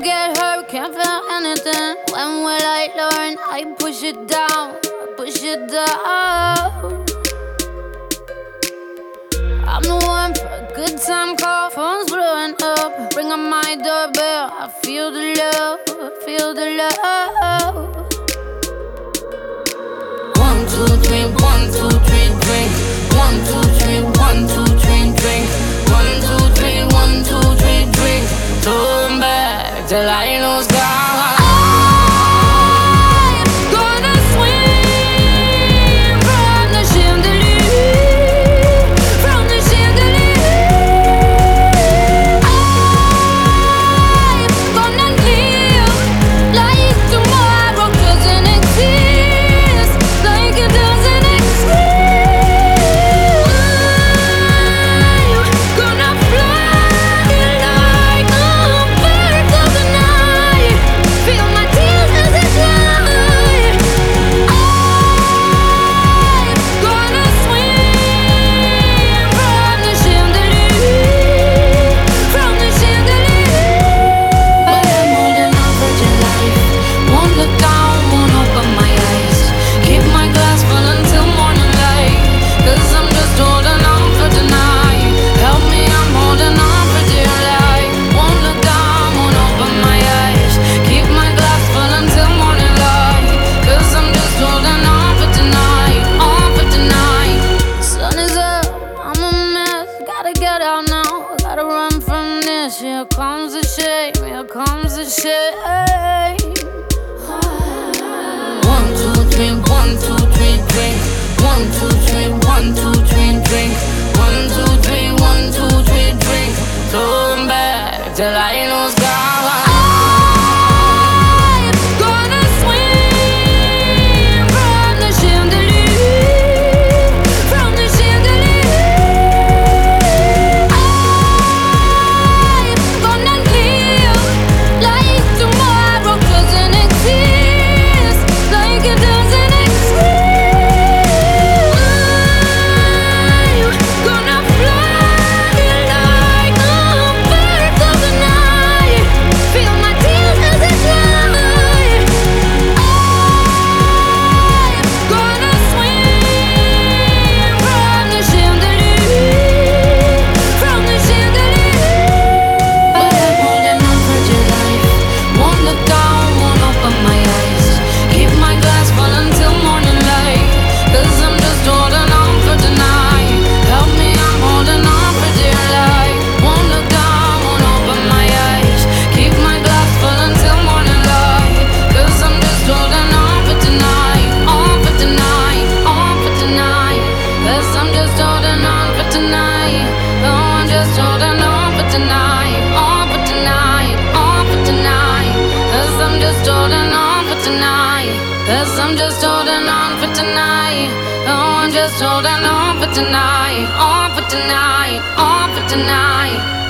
Don't get hurt, can't feel anything. When will I learn? I push it down, push it down. I'm the one for a good time call. Phone's blowing up, ring on my doorbell. I feel the love, I feel the love. 1, 2, 3, 1, 2, 3, drink. 1, 2, 3, 1, 2, 3, drink. 1, 2, 3, 1, 2, 3, drink. Turn back till I lose God. Here comes the shame, here comes the shame. 1, 2, 3, 1, 2, 3, drink. 1, 2, 3, 1, 2, 3, drink. 1, 2, 3, 1, 2, 3, drink. Turn back till I lose God. Cause I'm just holding on for tonight. Oh, I'm just holding on for tonight. On for tonight, on for tonight.